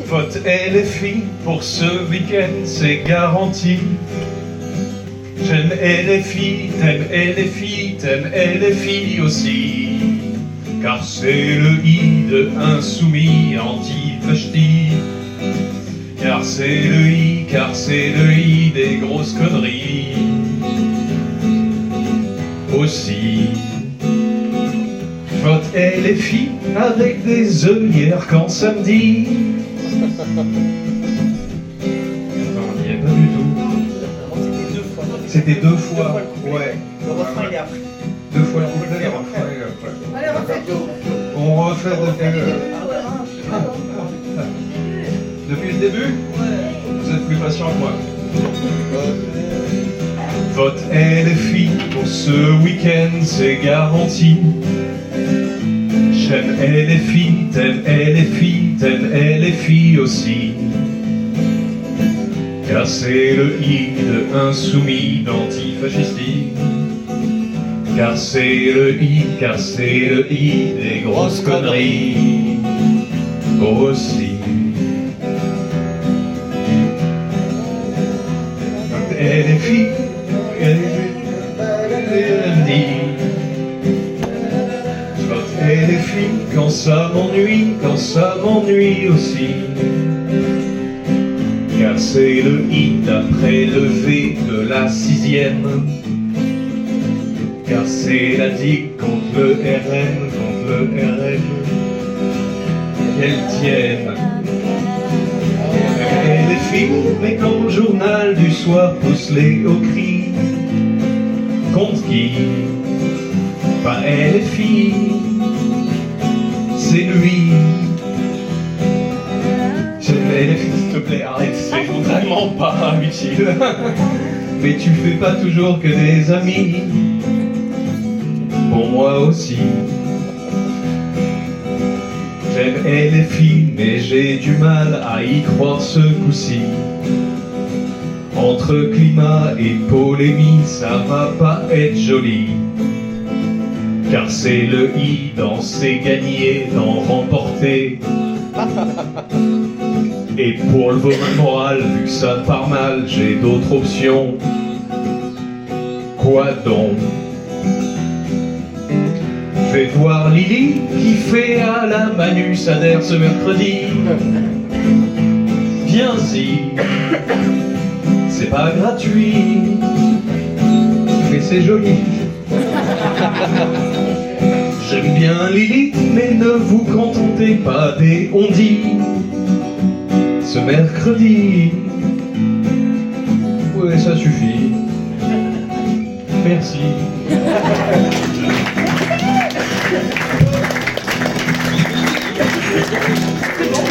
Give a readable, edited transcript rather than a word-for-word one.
Vote LFI pour ce week-end, c'est garanti. J'aime LFI, t'aimes LFI, t'aimes LFI aussi. Car c'est le I de insoumis anti-facheti. Car c'est le I des grosses conneries aussi. Vote LFI avec des œillères quand samedi. Attends, on n'y est pas du tout. C'était deux fois. Ouais. Le refrain il est après. Deux fois le couplet, le refrain et après. Allez, refais. On refait depuis le début. Vous êtes plus patient que moi. Vote LFI pour ce week-end, c'est garanti. J'aime LFI, t'aimes LFI, t'aimes LFI aussi. Car c'est le I de insoumis d'antifascistique. Car c'est le I des grosses conneries aussi. LFI, LFI, quand ça m'ennuie aussi. Car c'est le I d'après le V de la 6e. Car c'est la digue contre le RN, qu'elle tienne. LFI, mais quand le journal du soir pousse les hauts cris, contre qui? Pas LFI, c'est lui. LFI, s'il te plaît, arrête, c'est vraiment pas utile. Mais tu fais pas toujours que des amis. Pour moi aussi. J'aime LFI, mais j'ai du mal à y croire ce coup-ci. Entre climat et polémie, ça va pas être joli. Car c'est le I dans c'est gagner, dans remporter. Et pour le moral, vu que ça part mal, j'ai d'autres options. Quoi donc? Je vais voir Lily qui fait à la Manu Sader ce mercredi. Viens-y, c'est pas gratuit, mais c'est joli. J'aime bien Lily, mais ne vous contentez pas des on-dit. Ce mercredi, ouais, ça suffit. Merci.